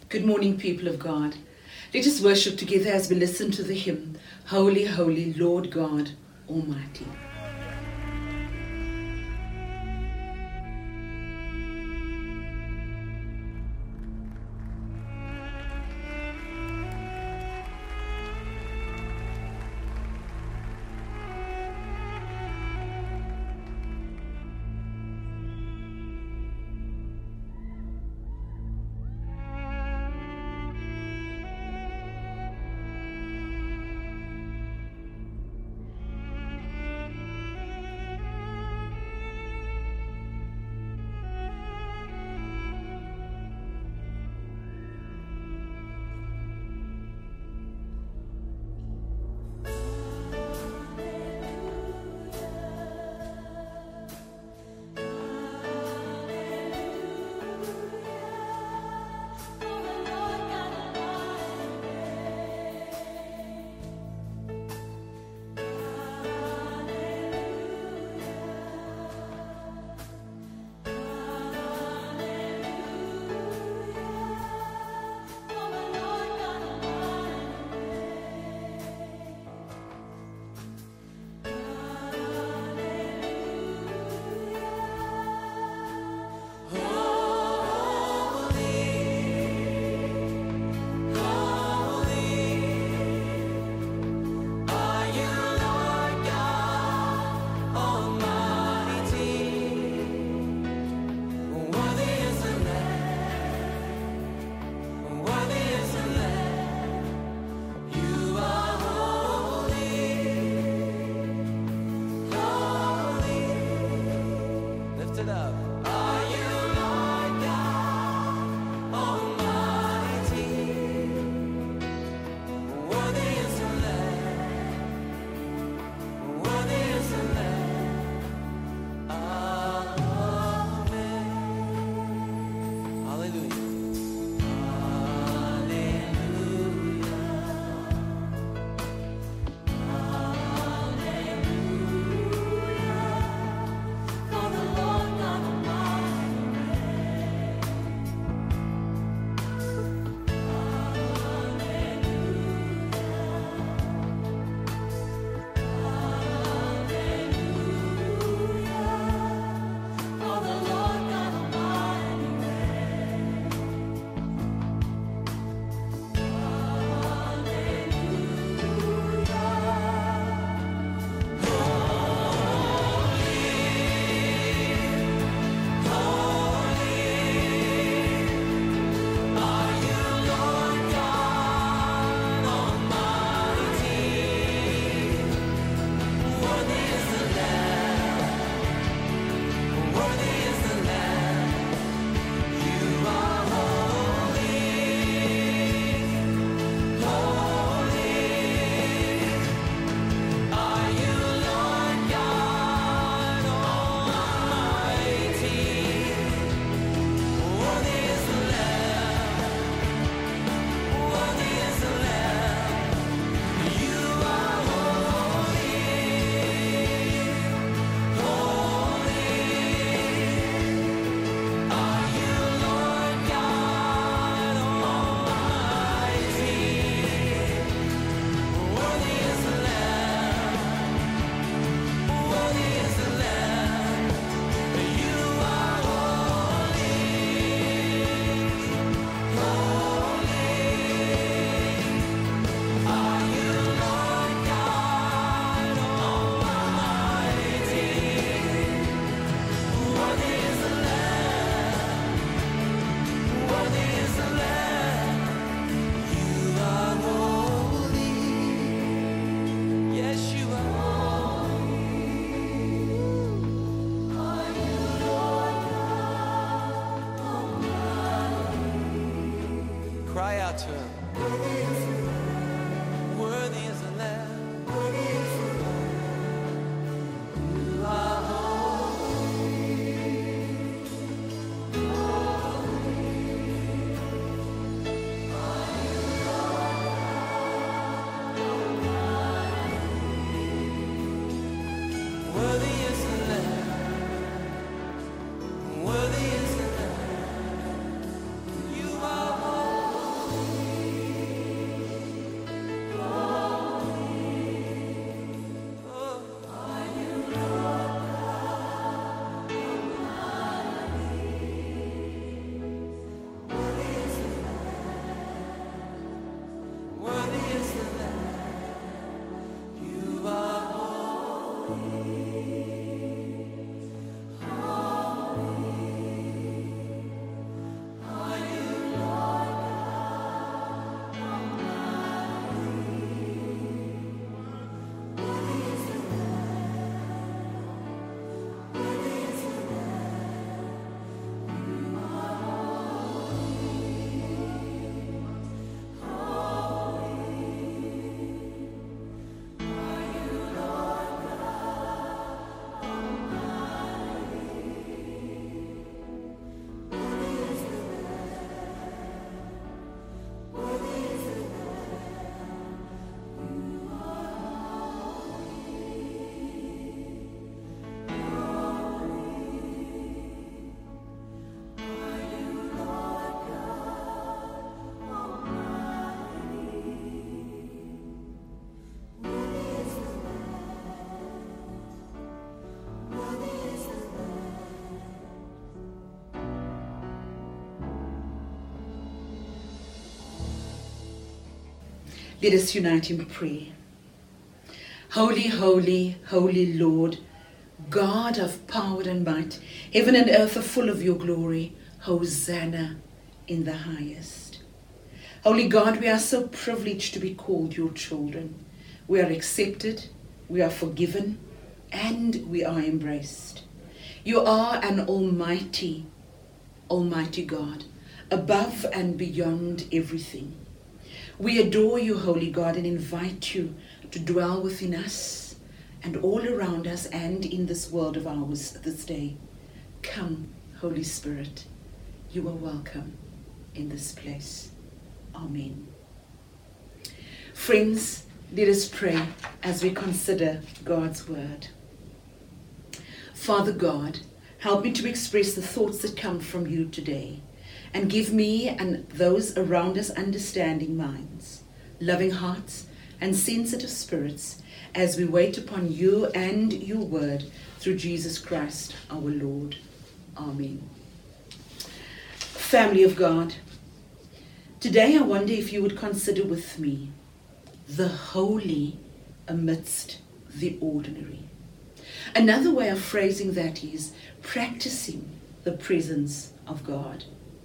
Good morning, people of God. Let us worship together as we listen to the hymn, Holy, Holy, Lord God Almighty. Cry out to him. Worthy is the Lamb. You are worthy is the Lamb. Worthy is the Lamb. You are holy. Let us unite in prayer. Holy, holy, holy Lord, God of power and might, heaven and earth are full of your glory. Hosanna in the highest. Holy God, we are so privileged to be called your children. We are accepted, we are forgiven, and we are embraced. You are an almighty, almighty God, above and beyond everything. We adore you, Holy God, and invite you to dwell within us and all around us and in this world of ours this day. Come, Holy Spirit, you are welcome in this place. Amen. Friends, let us pray as we consider God's word. Father God, help me to express the thoughts that come from you today, and give me and those around us understanding minds, loving hearts, and sensitive spirits as we wait upon you and your word through Jesus Christ our Lord. Amen. Family of God, today I wonder if you would consider with me the holy amidst the ordinary. Another way of phrasing that is practicing the presence of God.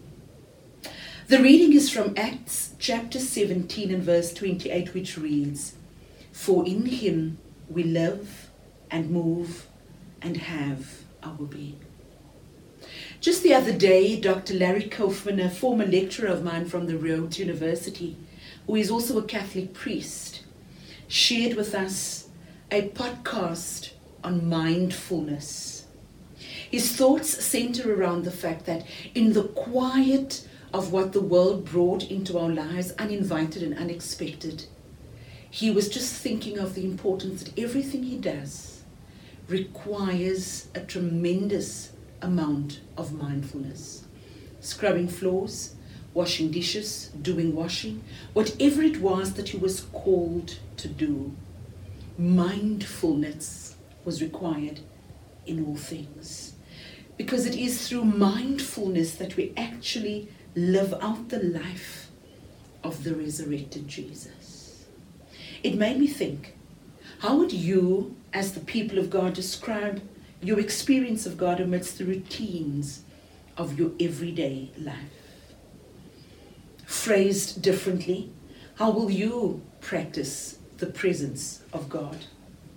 The reading is from Acts chapter 17 and verse 28, which reads, "For in him we live and move and have our being." Just the other day, Dr. Larry Kaufman, a former lecturer of mine from the Rhodes University, who is also a Catholic priest, shared with us a podcast on mindfulness. His thoughts center around the fact that in the quiet of what the world brought into our lives, uninvited and unexpected, he was just thinking of the importance that everything he does requires a tremendous amount of mindfulness. Scrubbing floors, washing dishes, doing washing, whatever it was that he was called to do, mindfulness was required in all things. Because it is through mindfulness that we actually live out the life of the resurrected Jesus. It made me think, how would you, as the people of God, describe your experience of God amidst the routines of your everyday life? Phrased differently, how will you practice the presence of God?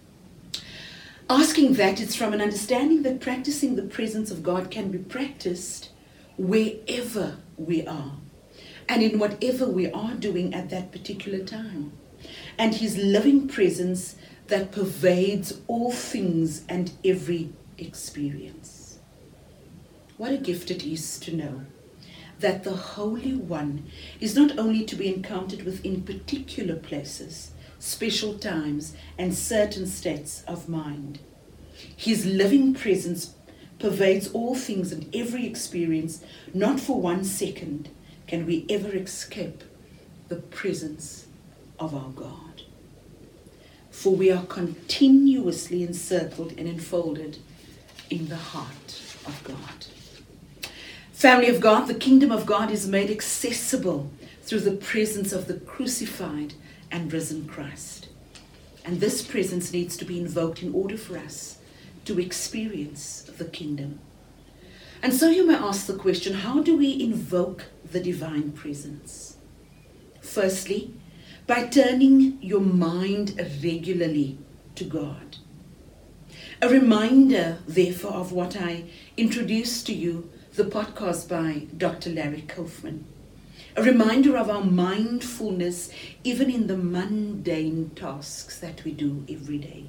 Asking that, it's from an understanding that practicing the presence of God can be practiced wherever we are and in whatever we are doing at that particular time. And his living presence that pervades all things and every experience. What a gift it is to know that the Holy One is not only to be encountered within particular places, special times, and certain states of mind. His living presence pervades all things and every experience. Not for 1 second can we ever escape the presence of our God. For we are continuously encircled and enfolded in the heart of God. Family of God, the kingdom of God is made accessible through the presence of the crucified and risen Christ. And this presence needs to be invoked in order for us to experience the kingdom. And so you may ask the question, how do we invoke the divine presence? Firstly, by turning your mind regularly to God. A reminder, therefore, of what I introduced to you, the podcast by Dr. Larry Kaufman. A reminder of our mindfulness even in the mundane tasks that we do every day.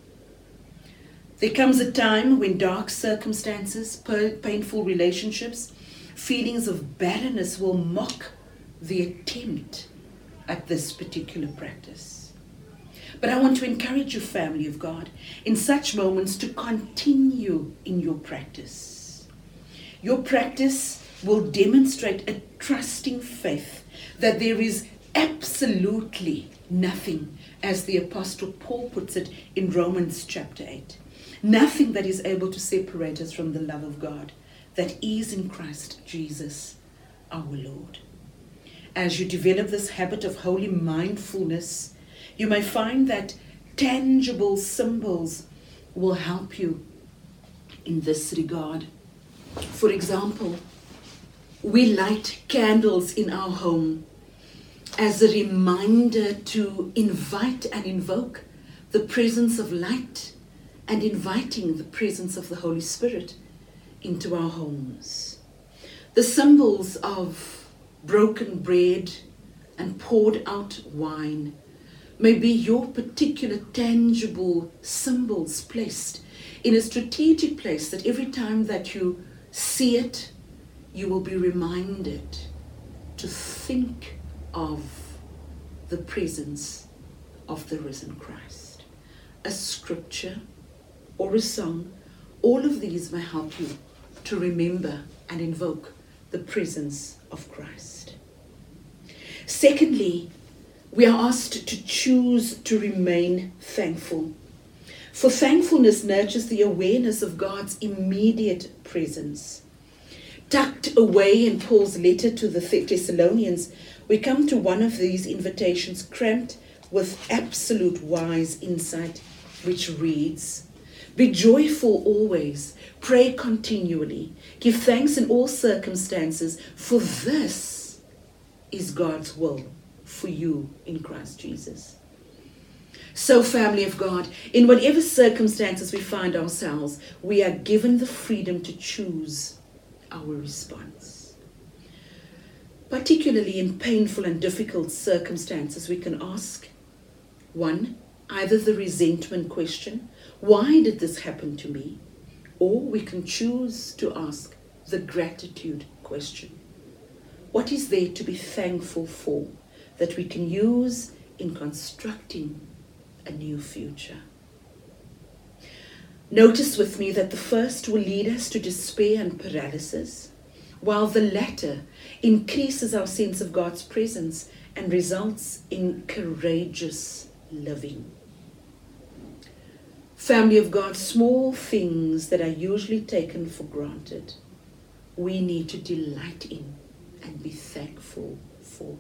There comes a time when dark circumstances, painful relationships, feelings of barrenness will mock the attempt at this particular practice. But I want to encourage you, family of God, in such moments to continue in your practice. Your practice will demonstrate a trusting faith that there is absolutely nothing, as the Apostle Paul puts it in Romans chapter 8, nothing that is able to separate us from the love of God that is in Christ Jesus our Lord. As you develop this habit of holy mindfulness, you may find that tangible symbols will help you in this regard. For example, we light candles in our home as a reminder to invite and invoke the presence of light and inviting the presence of the Holy Spirit into our homes. The symbols of broken bread and poured out wine may be your particular tangible symbols placed in a strategic place that every time that you see it, you will be reminded to think of the presence of the risen Christ. A scripture or a song, all of these may help you to remember and invoke the presence of Christ. Secondly, we are asked to choose to remain thankful. For thankfulness nurtures the awareness of God's immediate presence. Tucked away in Paul's letter to the Thessalonians, we come to one of these invitations cramped with absolute wise insight, which reads, "Be joyful always, pray continually, give thanks in all circumstances, for this is God's will for you in Christ Jesus." So, family of God, in whatever circumstances we find ourselves, we are given the freedom to choose our response. Particularly in painful and difficult circumstances, we can ask, one, either the resentment question, why did this happen to me? Or we can choose to ask the gratitude question. What is there to be thankful for that we can use in constructing a new future? Notice with me that the first will lead us to despair and paralysis, while the latter increases our sense of God's presence and results in courageous living. Family of God, small things that are usually taken for granted, we need to delight in and be thankful for.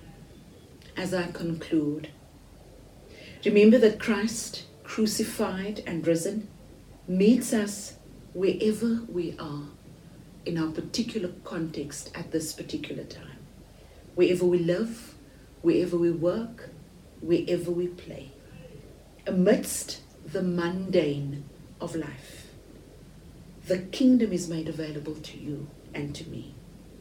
As I conclude, remember that Christ, crucified and risen, meets us wherever we are in our particular context at this particular time. Wherever we live, wherever we work, wherever we play. Amidst the mundane of life, the kingdom is made available to you and to me.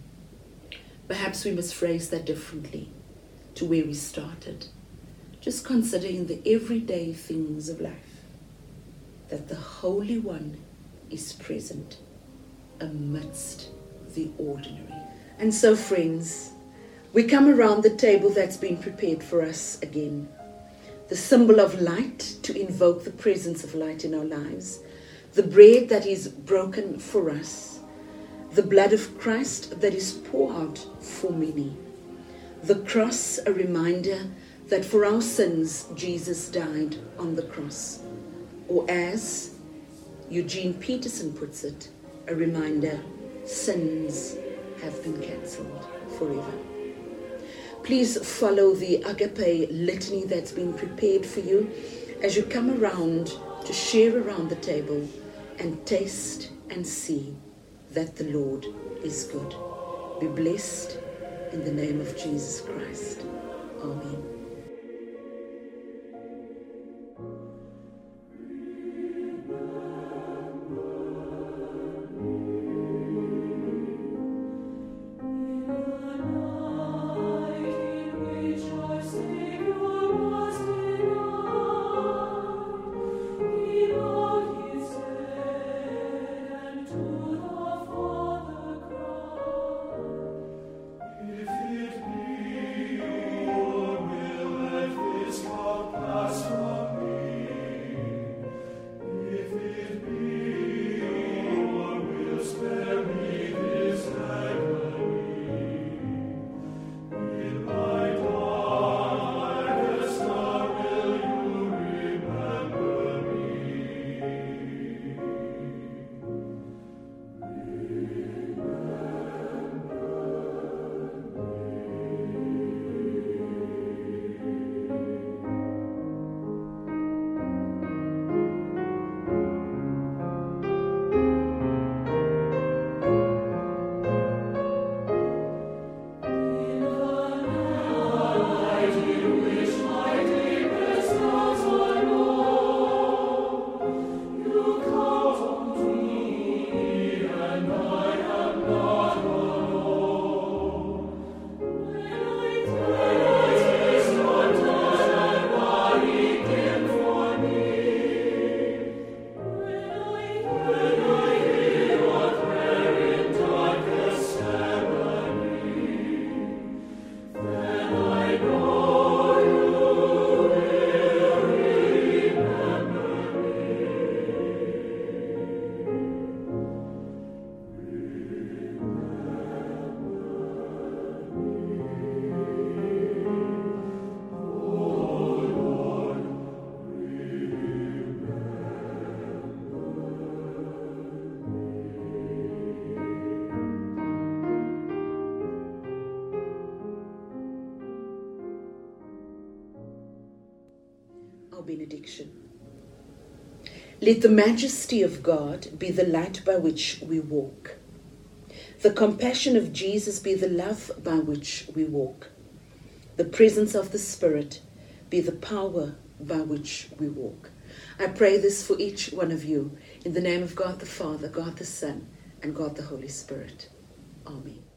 Perhaps we must phrase that differently to where we started. Just considering the everyday things of life, that the Holy One is present amidst the ordinary. And so, friends, we come around the table that's been prepared for us again. The symbol of light to invoke the presence of light in our lives. The bread that is broken for us. The blood of Christ that is poured out for many. The cross, a reminder that for our sins, Jesus died on the cross. Or as Eugene Peterson puts it, a reminder, sins have been cancelled forever. Please follow the Agape litany that's been prepared for you as you come around to share around the table and taste and see that the Lord is good. Be blessed in the name of Jesus Christ. Amen. If it be your will. benediction. Let the majesty of God be the light by which we walk. The compassion of Jesus be the love by which we walk. The presence of the Spirit be the power by which we walk. I pray this for each one of you in the name of God the Father, God the Son, and God the Holy Spirit. Amen.